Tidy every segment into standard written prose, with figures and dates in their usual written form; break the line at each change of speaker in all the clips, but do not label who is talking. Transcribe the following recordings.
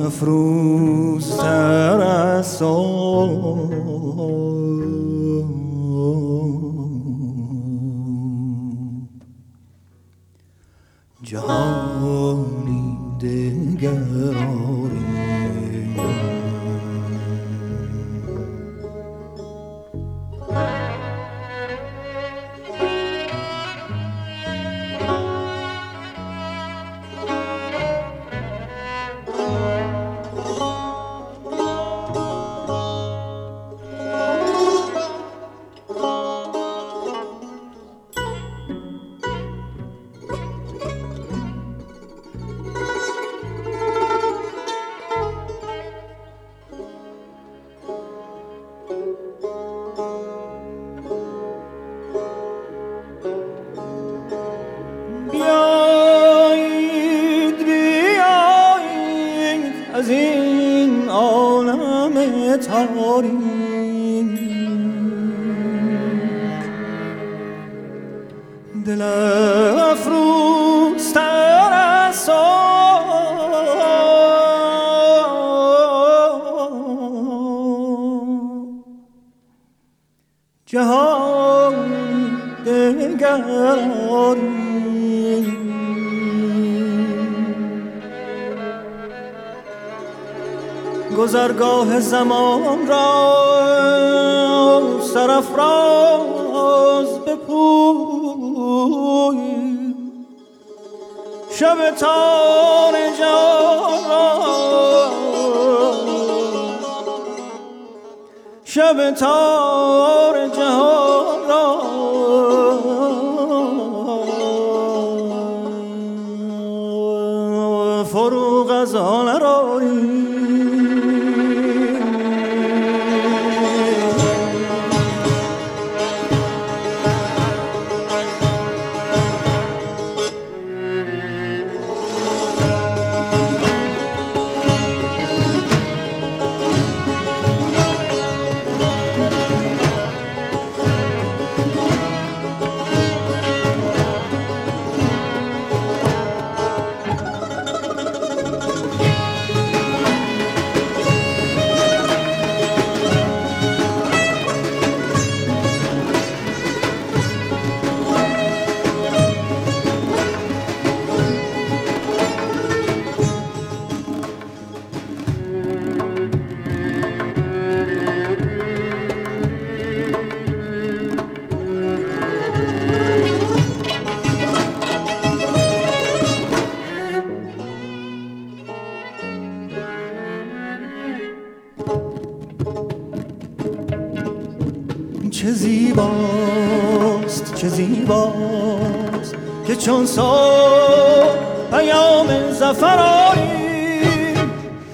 افروزتر از صبح جهانی دگر آریم. از این عالم تاریک دل افروزتر از صبح جهان دگر آریم. گذرگاه زمان را سرافراز بپوی، شب تار جهان را، شب تار جهان را فروغ از آن راری. چه زیباست، چه زیباست که چون صبح پیام ظفر آریم.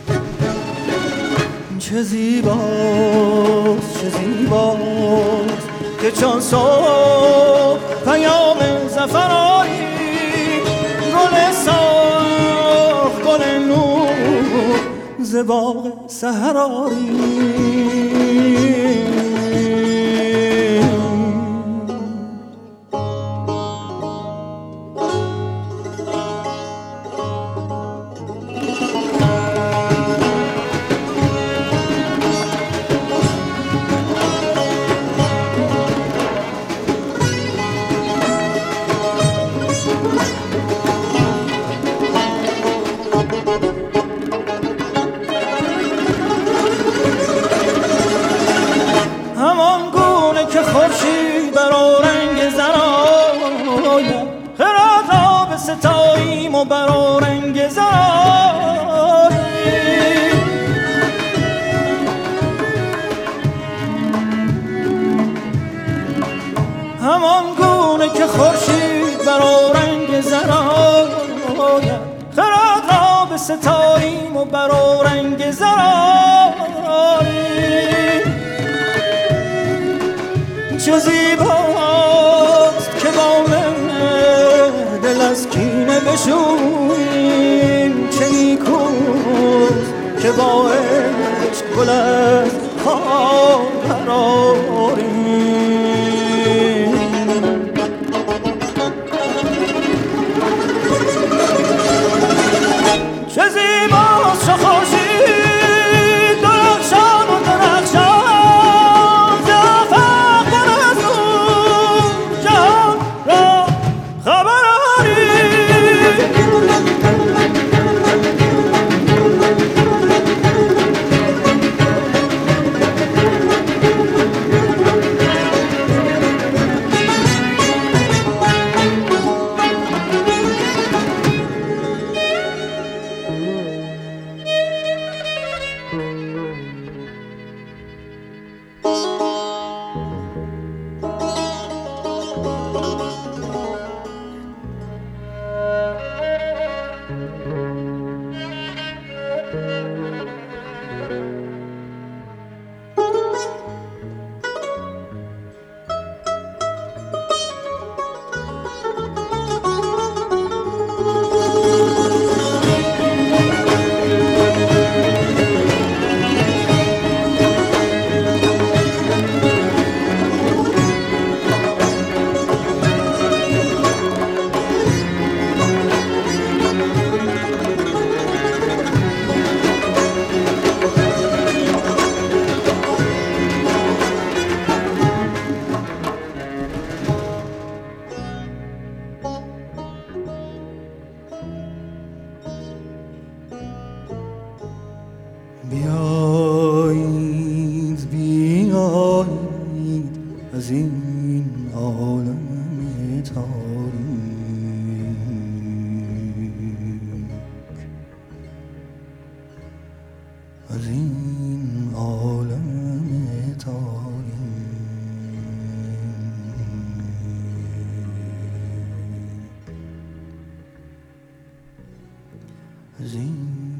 چه زیباست، چه زیباست که چون صبح پیام ظفر آریم. گل سرخ، گل نور ز باغ سحر آریم. خورشید بر رنگ زر آید، خرد را به ستاییم و بر رنگ زر آییم. همان گونه که خورشید بر رنگ زر آید، خرد را به ستاییم و بر رنگ زر آییم. چه زیباست که با من دل از کینه بشوییم. چه نیکوست که با عشق گل از خار برآریم. چه زیباست چه خوشی بیایید بیایید از این عالم تاریک، از این عالم تاریک، از این